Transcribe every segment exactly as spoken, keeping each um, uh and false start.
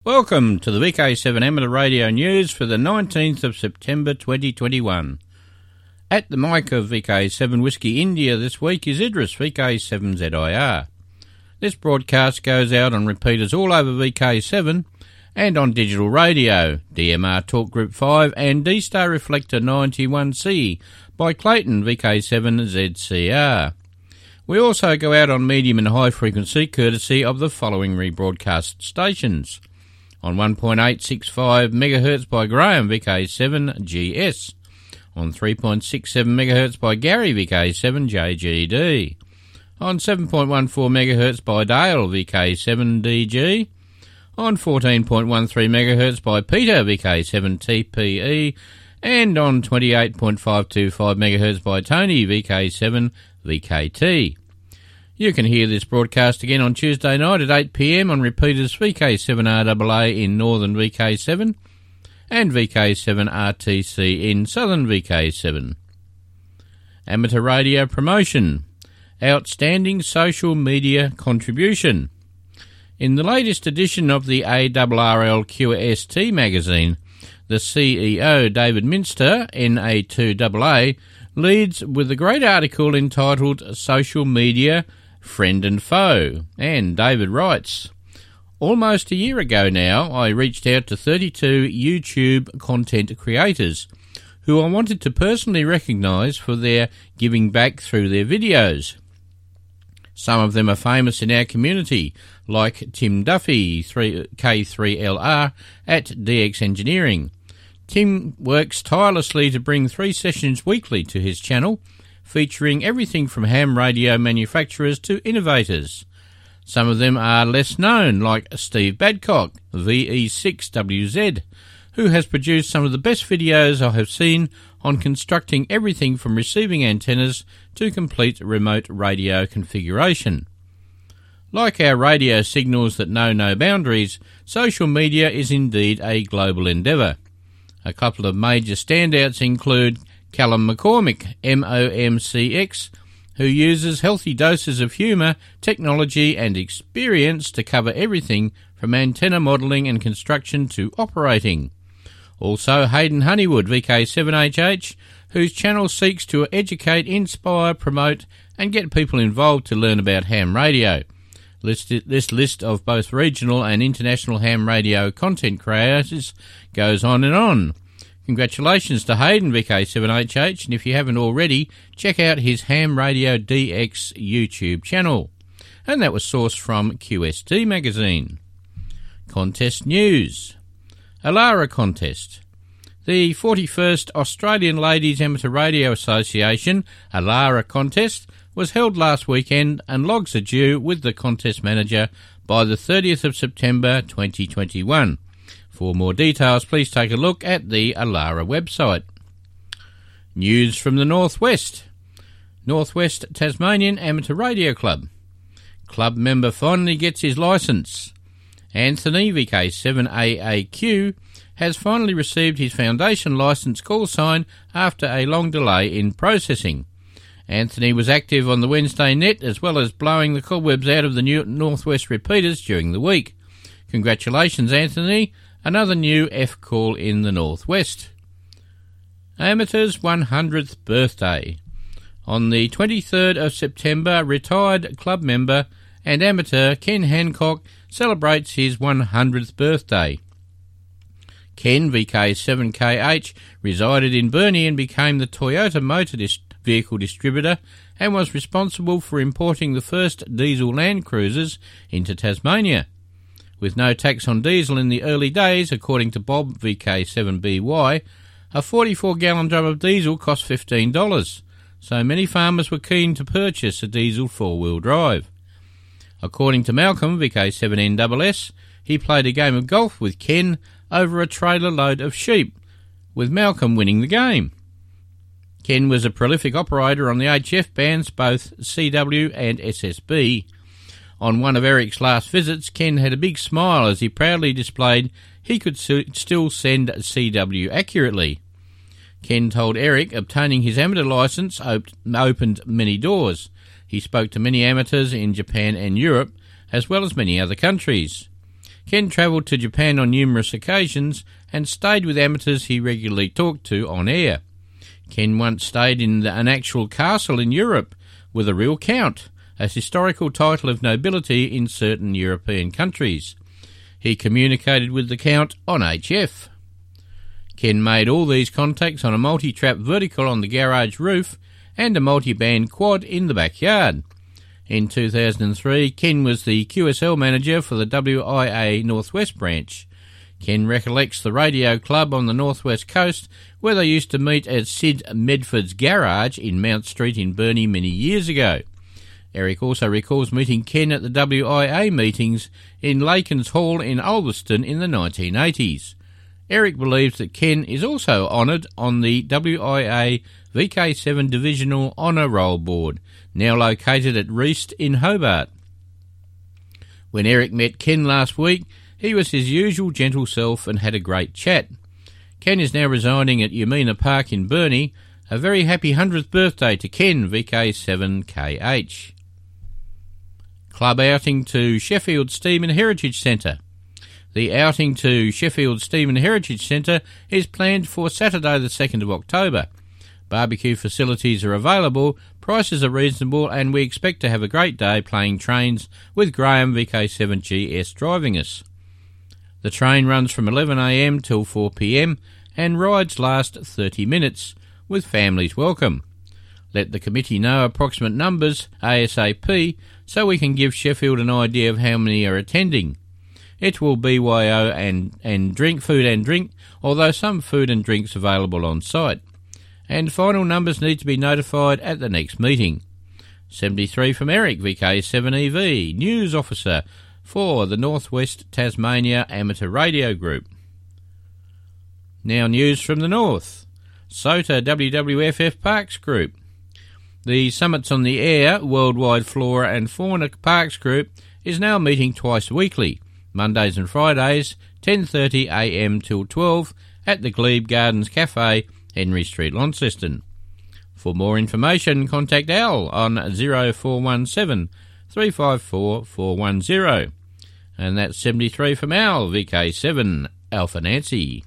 Welcome to the V K seven Amateur Radio News for the nineteenth of September twenty twenty-one. At the mic of V K seven Whiskey India this week is Idris, V K seven Z I R. This broadcast goes out on repeaters all over V K seven and on digital radio, D M R Talk Group five and D-Star Reflector ninety-one C by Clayton V K seven Z C R. We also go out on medium and high frequency courtesy of the following rebroadcast stations. On one point eight six five megahertz by Graham V K seven G S, on three point six seven megahertz by Gary V K seven J G D, on seven point one four megahertz by Dale V K seven D G, on fourteen point one three megahertz by Peter V K seven T P E, and on twenty-eight point five two five megahertz by Tony V K seven V K T. You can hear this broadcast again on Tuesday night at eight p m on repeaters V K seven R A A in northern V K seven and V K seven R T C in southern V K seven. Amateur radio promotion. Outstanding social media contribution. In the latest edition of the A R R L Q S T magazine, the C E O, David Minster, N A two A A, leads with a great article entitled Social Media, Friend and Foe, and David writes, almost a year ago now, I reached out to thirty-two YouTube content creators who I wanted to personally recognise for their giving back through their videos. Some of them are famous in our community, like Tim Duffy, K three L R, at D X Engineering. Tim works tirelessly to bring three sessions weekly to his channel, featuring everything from ham radio manufacturers to innovators. Some of them are less known, like Steve Badcock, V E six W Z, who has produced some of the best videos I have seen on constructing everything from receiving antennas to complete remote radio configuration. Like our radio signals that know no boundaries, social media is indeed a global endeavour. A couple of major standouts include Callum McCormick, M O M C X, who uses healthy doses of humour, technology and experience to cover everything from antenna modelling and construction to operating. Also Hayden Honeywood, V K seven H H, whose channel seeks to educate, inspire, promote and get people involved to learn about ham radio. This list of both regional and international ham radio content creators goes on and on. Congratulations to Hayden, V K seven H H, and if you haven't already, check out his Ham Radio D X YouTube channel. And that was sourced from Q S T magazine. Contest news. Alara contest. The forty-first Australian Ladies Amateur Radio Association Alara contest was held last weekend, and logs are due with the contest manager by the thirtieth of September twenty twenty-one. For more details, please take a look at the Alara website. News from the Northwest. Northwest Tasmanian Amateur Radio Club. Club member finally gets his licence. Anthony, V K seven A A Q, has finally received his foundation licence call sign after a long delay in processing. Anthony was active on the Wednesday net as well as blowing the cobwebs out of the new Northwest repeaters during the week. Congratulations, Anthony. Another new F-call in the Northwest. Amateur's one hundredth birthday. On the twenty-third of September, retired club member and amateur Ken Hancock celebrates his one hundredth birthday. Ken, V K seven K H, resided in Burnie and became the Toyota motor dis- vehicle distributor and was responsible for importing the first diesel Land Cruisers into Tasmania. With no tax on diesel in the early days, according to Bob, V K seven B Y, a forty-four gallon drum of diesel cost fifteen dollars, so many farmers were keen to purchase a diesel four-wheel drive. According to Malcolm, V K seven N S S, he played a game of golf with Ken over a trailer load of sheep, with Malcolm winning the game. Ken was a prolific operator on the H F bands, both C W and S S B. On one of Eric's last visits, Ken had a big smile as he proudly displayed he could su- still send C W accurately. Ken told Eric obtaining his amateur licence op- opened many doors. He spoke to many amateurs in Japan and Europe, as well as many other countries. Ken travelled to Japan on numerous occasions and stayed with amateurs he regularly talked to on air. Ken once stayed in the, an actual castle in Europe with a real count, a historical title of nobility in certain European countries. He communicated with the count on H F. Ken made all these contacts on a multi-trap vertical on the garage roof and a multi-band quad in the backyard. In two thousand three, Ken was the Q S L manager for the W I A Northwest branch. Ken recollects the radio club on the northwest coast where they used to meet at Sid Medford's garage in Mount Street in Burnie many years ago. Eric also recalls meeting Ken at the W I A meetings in Lakens Hall in Ulverston in the nineteen eighties. Eric believes that Ken is also honoured on the W I A V K seven Divisional Honour Roll Board, now located at Reist in Hobart. When Eric met Ken last week, he was his usual gentle self and had a great chat. Ken is now residing at Yamina Park in Burnie. A very happy hundredth birthday to Ken, V K seven K H. Club outing to Sheffield Steam and Heritage Centre. The outing to Sheffield Steam and Heritage Centre is planned for Saturday the second of October. Barbecue facilities are available, prices are reasonable, and we expect to have a great day playing trains with Graham V K seven G S driving us. The train runs from eleven a m till four p m and rides last thirty minutes, with families welcome. Let the committee know approximate numbers ASAP so we can give Sheffield an idea of how many are attending. It will B Y O and, and drink, food and drink, although some food and drinks available on site. And final numbers need to be notified at the next meeting. seventy-three from Eric, V K seven E V, News Officer for the Northwest Tasmania Amateur Radio Group. Now news from the north. SOTA W W F F Parks Group. The Summits on the Air Worldwide Flora and Fauna Parks Group is now meeting twice weekly, Mondays and Fridays, ten thirty a m till twelve at the Glebe Gardens Cafe, Henry Street, Launceston. For more information, contact Al on zero four one seven, three five four, four one zero. And that's seventy-three from Al, V K seven, Alpha Nancy.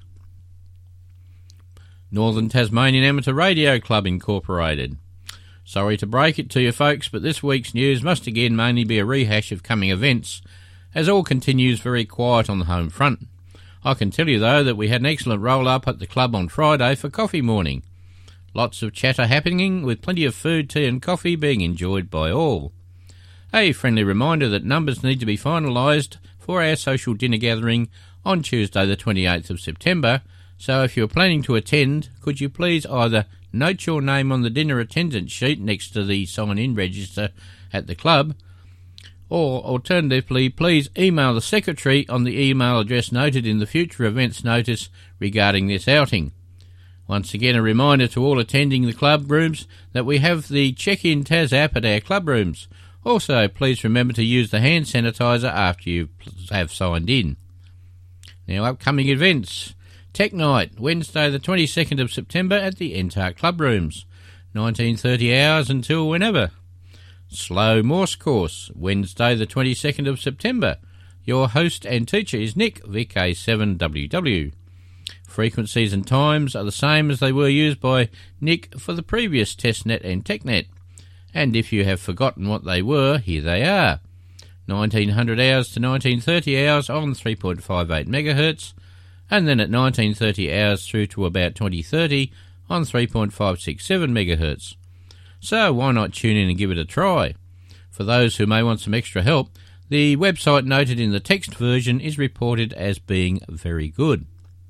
Northern Tasmanian Amateur Radio Club Incorporated. Sorry to break it to you folks, but this week's news must again mainly be a rehash of coming events, as all continues very quiet on the home front. I can tell you, though, that we had an excellent roll-up at the club on Friday for coffee morning. Lots of chatter happening, with plenty of food, tea and coffee being enjoyed by all. A friendly reminder that numbers need to be finalised for our social dinner gathering on Tuesday the twenty-eighth of September, so if you're planning to attend, could you please either note your name on the dinner attendance sheet next to the sign-in register at the club, or alternatively, please email the secretary on the email address noted in the future events notice regarding this outing. Once again, a reminder to all attending the club rooms that we have the Check-in Taz app at our club rooms. Also, please remember to use the hand sanitizer after you have signed in. Now, upcoming events. Tech Night, Wednesday the twenty-second of September at the N T A R Club Rooms, nineteen thirty hours until whenever. Slow Morse Course, Wednesday the twenty-second of September. Your host and teacher is Nick, V K seven W W. Frequencies and times are the same as they were used by Nick for the previous TestNet and TechNet. And if you have forgotten what they were, here they are. nineteen hundred hours to nineteen thirty hours on three point five eight megahertz, and then at nineteen thirty hours through to about twenty thirty on three point five six seven megahertz. So why not tune in and give it a try? For those who may want some extra help, the website noted in the text version is reported as being very good.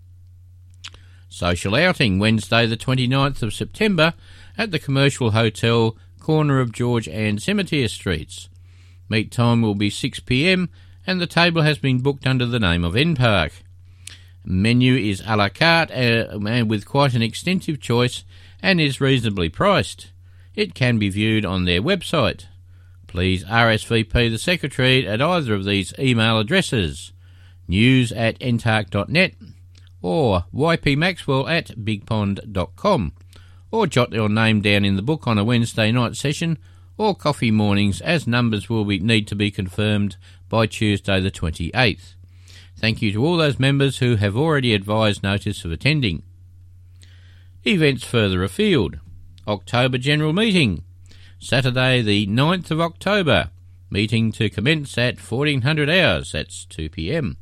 Social outing, Wednesday the twenty-ninth of September at the Commercial Hotel, corner of George and Cemetery Streets. Meet time will be six p m and the table has been booked under the name of N Park. Menu is a la carte uh, with quite an extensive choice and is reasonably priced. It can be viewed on their website. Please R S V P the Secretary at either of these email addresses, news at n tark dot net or y p maxwell at big pond dot com, or jot your name down in the book on a Wednesday night session or coffee mornings, as numbers will be, need to be confirmed by Tuesday the twenty-eighth. Thank you to all those members who have already advised notice of attending. Events further afield. October General Meeting. Saturday the ninth of October. Meeting to commence at fourteen hundred hours, that's two p m.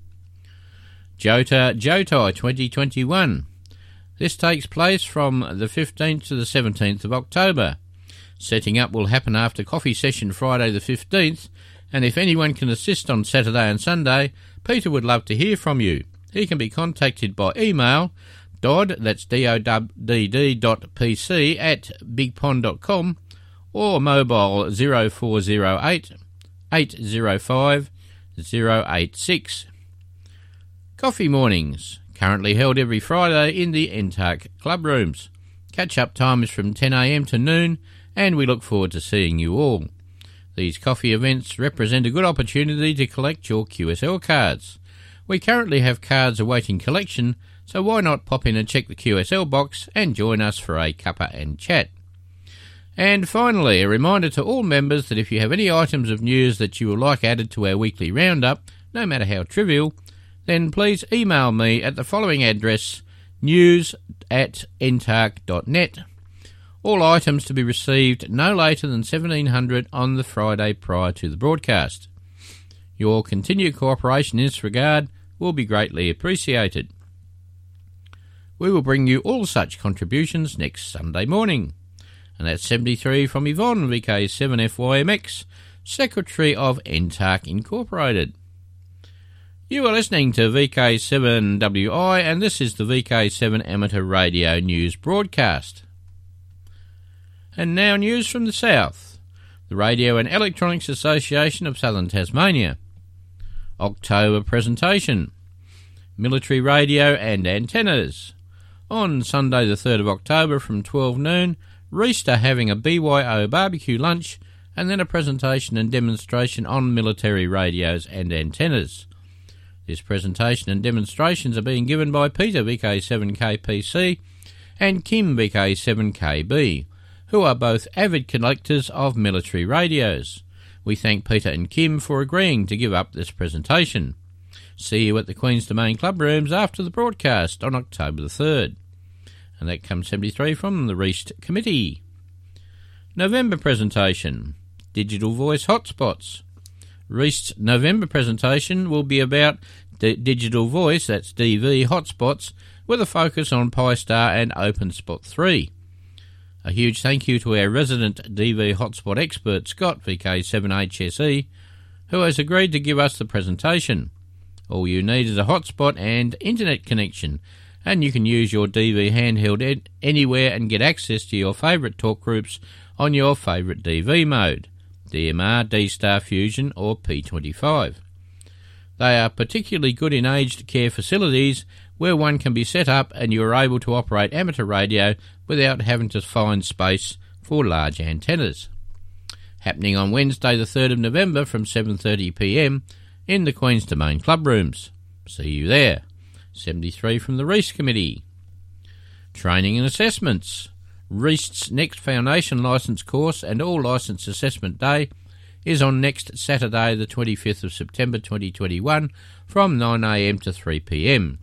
Jota Jotai twenty twenty-one. This takes place from the fifteenth to the seventeenth of October. Setting up will happen after coffee session Friday the fifteenth, and if anyone can assist on Saturday and Sunday, Peter would love to hear from you. He can be contacted by email Dodd, that's D O D D dot P C at bigpond dot com, or mobile zero four zero eight, eight zero five, zero eight six. Coffee mornings, currently held every Friday in the N T A C club rooms. Catch-up time is from ten a m to noon, and we look forward to seeing you all. These coffee events represent a good opportunity to collect your Q S L cards. We currently have cards awaiting collection, so why not pop in and check the Q S L box and join us for a cuppa and chat. And finally, a reminder to all members that if you have any items of news that you would like added to our weekly roundup, no matter how trivial, then please email me at the following address, news at n t a c dot net. All items to be received no later than seventeen hundred on the Friday prior to the broadcast. Your continued cooperation in this regard will be greatly appreciated. We will bring you all such contributions next Sunday morning. And that's seventy-three from Yvonne, V K seven F Y M X, Secretary of N T A C Incorporated. You are listening to V K seven W I, and this is the V K seven Amateur Radio News broadcast. And now news from the south. The Radio and Electronics Association of Southern Tasmania. October presentation. Military radio and antennas. On Sunday the third of October from twelve noon, Reist are having a B Y O barbecue lunch and then a presentation and demonstration on military radios and antennas. This presentation and demonstrations are being given by Peter, V K seven K P C, and Kim, V K seven K B, who are both avid collectors of military radios. We thank Peter and Kim for agreeing to give up this presentation. See you at the Queen's Domain Club Rooms after the broadcast on October the third. And that comes seventy-three from the Reist Committee. November presentation. Digital Voice Hotspots. Reist's November presentation will be about D- Digital Voice, that's D V, hotspots, with a focus on Pi-Star and OpenSpot three. A huge thank you to our resident D V hotspot expert, Scott, V K seven H S E, who has agreed to give us the presentation. All you need is a hotspot and internet connection, and you can use your D V handheld ed- anywhere and get access to your favourite talk groups on your favourite D V mode, D M R, D-Star Fusion or P twenty-five. They are particularly good in aged care facilities where one can be set up and you are able to operate amateur radio without having to find space for large antennas. Happening on Wednesday the third of November from seven thirty p m in the Queen's Domain Club Rooms. See you there. seventy-three from the Reist Committee. Training and assessments. Reist's next foundation licence course and all licence assessment day is on next Saturday the twenty-fifth of September twenty twenty-one from nine a m to three p m.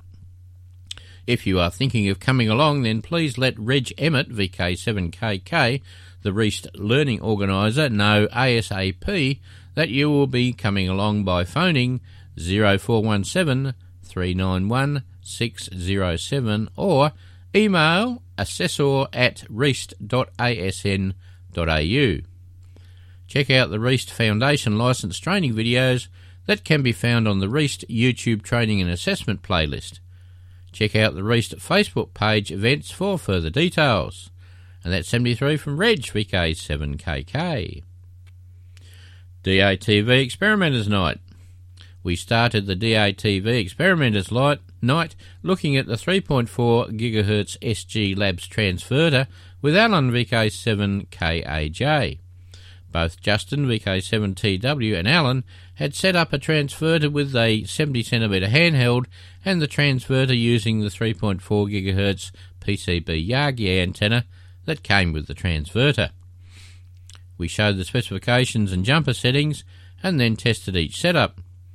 If you are thinking of coming along, then please let Reg Emmett, V K seven K K, the Reist Learning Organiser, know ASAP that you will be coming along by phoning zero four one seven, three nine one, six zero seven or email assessor at reist dot a s n dot a u. Check out the Reist Foundation Licence training videos that can be found on the Reist YouTube Training and Assessment playlist. Check out the Reist Facebook page events for further details. And that's seventy-three from Reg, V K seven K K. D A T V Experimenters Night. We started the D A T V Experimenters Night looking at the three point four gigahertz S G Labs transverter with Alan, V K seven K A J. Both Justin, V K seven T W, and Alan had set up a transverter with a seventy centimetre handheld and the transverter using the three point four gigahertz P C B Yagi antenna that came with the transverter. We showed the specifications and jumper settings and then tested each setup.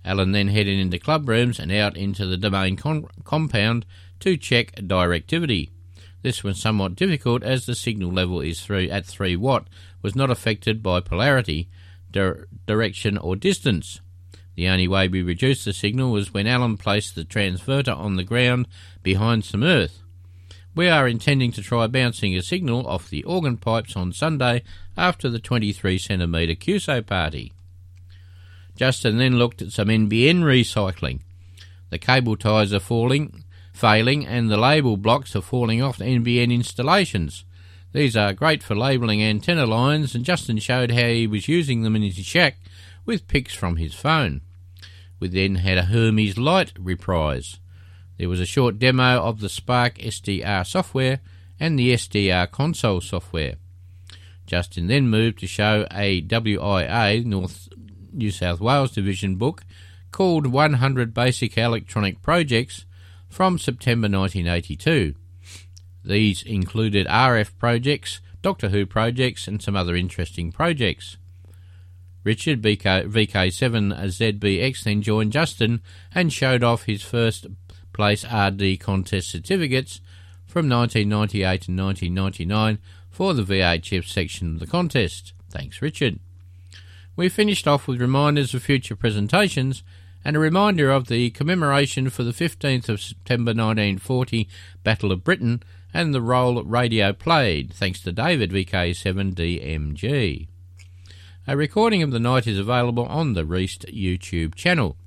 Alan then headed into club rooms and out into the domain con- compound to check directivity. This was somewhat difficult as the signal level is through at three watt was not affected by polarity, dir- direction or distance. The only way we reduced the signal was when Alan placed the transverter on the ground behind some earth. We are intending to try bouncing a signal off the organ pipes on Sunday after the twenty-three centimetre Q S O party. Justin then looked at some N B N recycling. The cable ties are falling, failing and the label blocks are falling off N B N installations. These are great for labelling antenna lines, and Justin showed how he was using them in his shack with pics from his phone. We then had a Hermes Light reprise. There was a short demo of the Spark S D R software and the S D R console software. Justin then moved to show a W I A, North New South Wales Division book, called one hundred Basic Electronic Projects from September nineteen eighty-two. These included R F projects, Doctor Who projects and some other interesting projects. Richard V K seven Z B X then joined Justin and showed off his first place R D contest certificates from nineteen ninety-eight and nineteen ninety-nine for the V H F section of the contest. Thanks, Richard. We finished off with reminders of future presentations and a reminder of the commemoration for the fifteenth of September nineteen forty Battle of Britain and the role radio played, thanks to David V K seven D M G. A recording of the night is available on the Reist YouTube channel.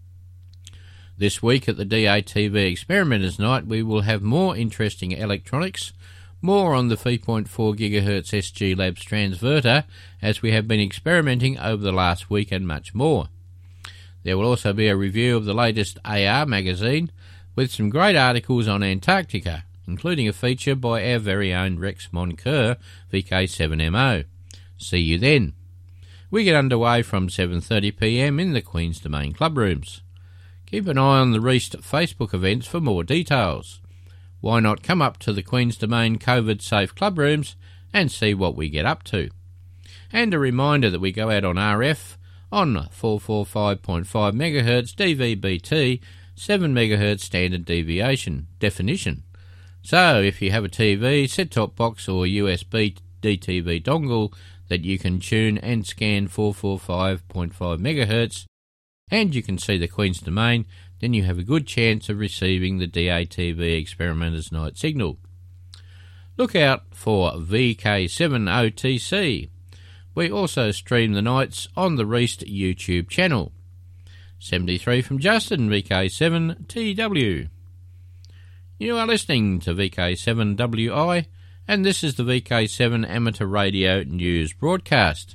This week at the D A T V Experimenters Night we will have more interesting electronics, more on the three point four gigahertz S G Labs transverter as we have been experimenting over the last week, and much more. There will also be a review of the latest A R magazine with some great articles on Antarctica, including a feature by our very own Rex Moncur V K seven M O. See you then. We get underway from seven thirty p m in the Queen's Domain Club Rooms. Keep an eye on the Reist Facebook events for more details. Why not come up to the Queen's Domain COVID-safe club rooms and see what we get up to? And a reminder that we go out on R F on four forty-five point five megahertz D V B T, seven megahertz standard deviation definition. So if you have a T V, set-top box or U S B D T V dongle that you can tune and scan four forty-five point five megahertz, and you can see the Queen's Domain, then you have a good chance of receiving the D A T V Experimenters Night signal. Look out for V K seven O T C. We also stream the nights on the Reist YouTube channel. seventy-three from Justin, V K seven T W. You are listening to V K seven W I, and this is the V K seven Amateur Radio News broadcast.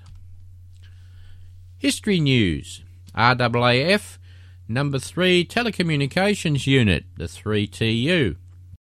History News. R A A F Number three Telecommunications Unit, the three T U.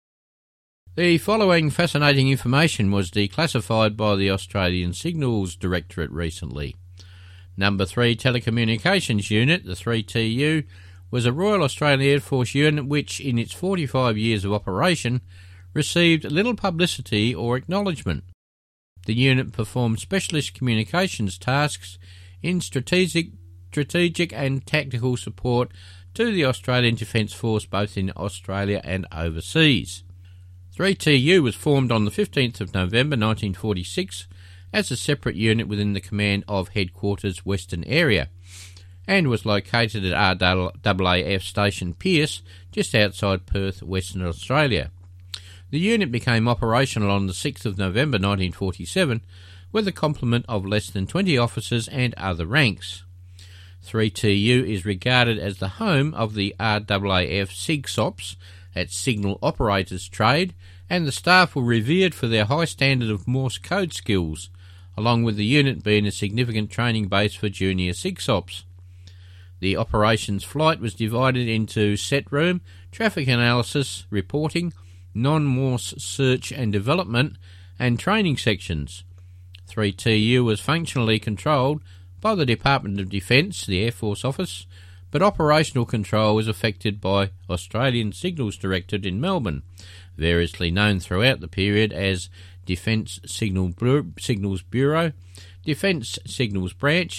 The following fascinating information was declassified by the Australian Signals Directorate recently. Number three Telecommunications Unit, the three T U, was a Royal Australian Air Force unit which, in its forty-five years of operation, received little publicity or acknowledgement. The unit performed specialist communications tasks in strategic strategic and tactical support to the Australian Defence Force both in Australia and overseas. three T U was formed on the fifteenth of November nineteen forty-six as a separate unit within the command of Headquarters Western Area and was located at R A A F Station Pearce just outside Perth, Western Australia. The unit became operational on the sixth of November nineteen forty-seven with a complement of less than twenty officers and other ranks. three T U is regarded as the home of the R A A F SIGSOPs at Signal Operators Trade, and the staff were revered for their high standard of Morse code skills, along with the unit being a significant training base for junior SIGSOPs. The operations flight was divided into set room, traffic analysis, reporting, non-Morse search and development, and training sections. three T U was functionally controlled by the Department of Defence, the Air Force Office, but operational control was affected by Australian Signals Directorate in Melbourne, variously known throughout the period as Defence Signal Bureau, Signals Bureau, Defence Signals Branch,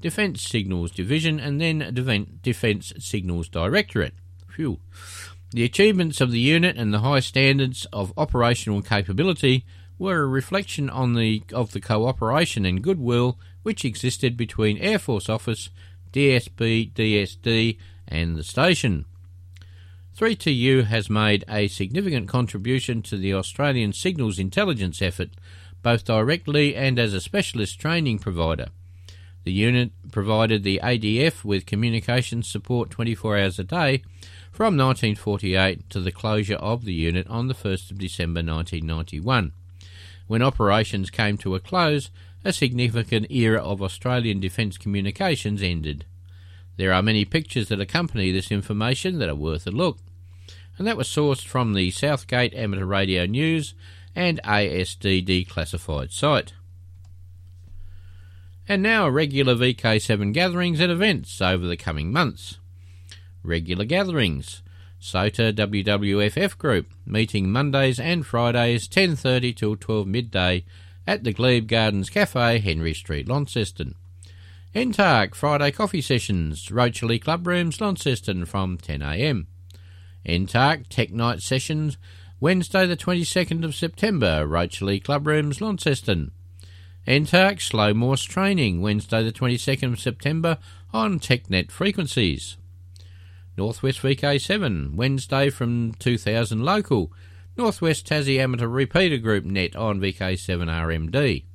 Defence Signals Division and then Defence Signals Directorate. Phew. The achievements of the unit and the high standards of operational capability were a reflection on the of the cooperation and goodwill which existed between Air Force Office, D S B, D S D and the station. three T U has made a significant contribution to the Australian signals intelligence effort, both directly and as a specialist training provider. The unit provided the A D F with communications support twenty-four hours a day from nineteen forty-eight to the closure of the unit on the first of December nineteen ninety-one. When operations came to a close, a significant era of Australian defence communications ended. There are many pictures that accompany this information that are worth a look, and that was sourced from the Southgate Amateur Radio News and A S D declassified site. And now regular V K seven gatherings and events over the coming months. Regular gatherings. SOTA W W F F Group, meeting Mondays and Fridays ten thirty till twelve midday at the Glebe Gardens Cafe, Henry Street, Launceston. N T A R C Friday coffee sessions, Rocherley Club Rooms, Launceston from ten a m. N T A R C Tech Night sessions, Wednesday the twenty-second of September, Rocherley Club Rooms, Launceston. N T A R C Slow Morse training, Wednesday the twenty-second of September on TechNet frequencies. Northwest V K seven, Wednesday from two thousand local, Northwest Tassie Amateur Repeater Group net on V K seven R M D.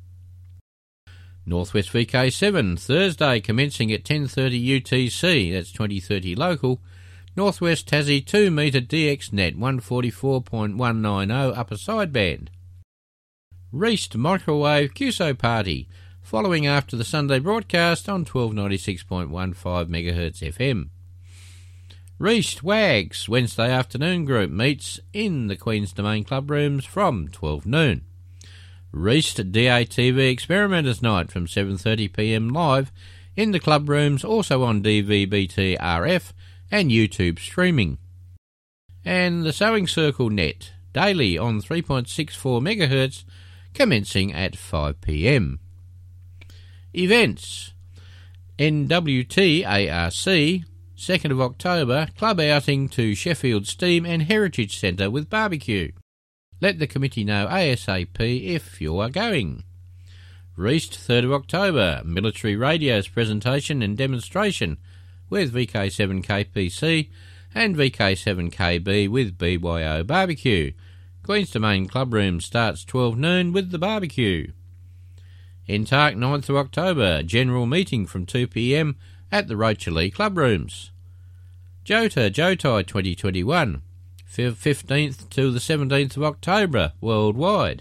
Northwest V K seven, Thursday commencing at ten thirty U T C, that's twenty thirty local, Northwest Tassie two metre D X net one forty-four point one nine zero upper sideband. Reist Microwave Q S O Party, following after the Sunday broadcast on twelve ninety-six point one five megahertz F M. Reist Wags Wednesday afternoon group meets in the Queen's Domain Club Rooms from twelve noon. Reist D A T V Experimenters Night from seven thirty p m live in the club rooms, also on D V B T R F and YouTube streaming. And the Sewing Circle net daily on three point six four megahertz commencing at five p m. Events. N W T A R C second of October, club outing to Sheffield Steam and Heritage Centre with barbecue. Let the committee know ASAP if you are going. Reist third of October, military radios presentation and demonstration with V K seven K P C and V K seven K B with B Y O barbecue. Queen's Domain Club Room starts twelve noon with the barbecue. N T A R C ninth of October, general meeting from two p m at the Rocherley Club Rooms. Jota Jotai twenty twenty-one, fifteenth to the seventeenth of October, worldwide.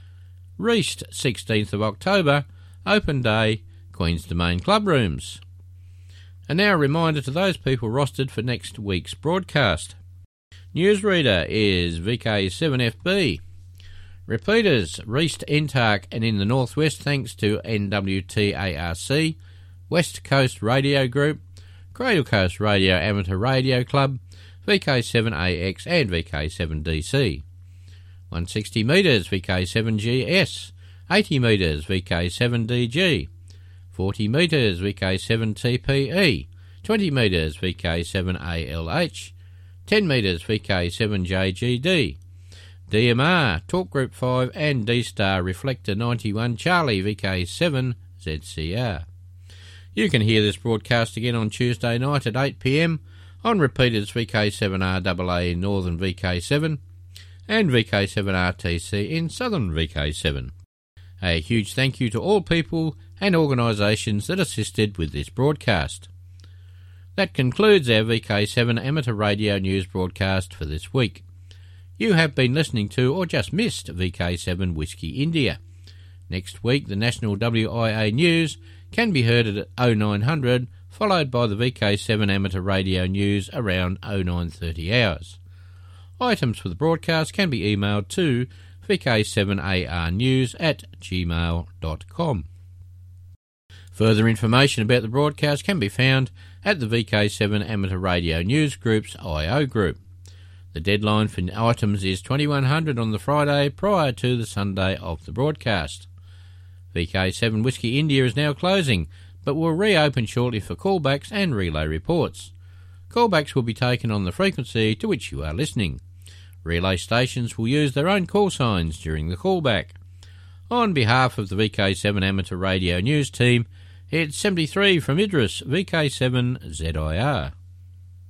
Reist sixteenth of October, open day, Queen's Domain Club Rooms. And now a reminder to those people rostered for next week's broadcast. Newsreader is V K seven F B. Repeaters, Reist, N T A R C and in the Northwest thanks to N W T A R C, West Coast Radio Group, Cradle Coast Radio Amateur Radio Club, V K seven A X and V K seven D C. one hundred sixty metres V K seven G S, eighty metres V K seven D G, forty metres V K seven T P E, twenty metres V K seven A L H, ten metres V K seven J G D, D M R, Talk Group five and D-Star Reflector ninety-one Charlie V K seven Z C R. You can hear this broadcast again on Tuesday night at eight p m on repeaters V K seven R A A in Northern V K seven and V K seven R T C in Southern V K seven. A huge thank you to all people and organisations that assisted with this broadcast. That concludes our V K seven Amateur Radio News broadcast for this week. You have been listening to or just missed V K seven Whiskey India. Next week, the National W I A News can be heard at oh nine hundred, followed by the V K seven Amateur Radio News around oh nine thirty hours. Items for the broadcast can be emailed to V K seven A R news at gmail dot com. Further information about the broadcast can be found at the V K seven Amateur Radio News Group's I O group. The deadline for items is twenty-one hundred on the Friday prior to the Sunday of the broadcast. V K seven Whiskey India is now closing, but will reopen shortly for callbacks and relay reports. Callbacks will be taken on the frequency to which you are listening. Relay stations will use their own call signs during the callback. On behalf of the V K seven Amateur Radio News team, it's seventy-three from Idris, V K seven Z I R.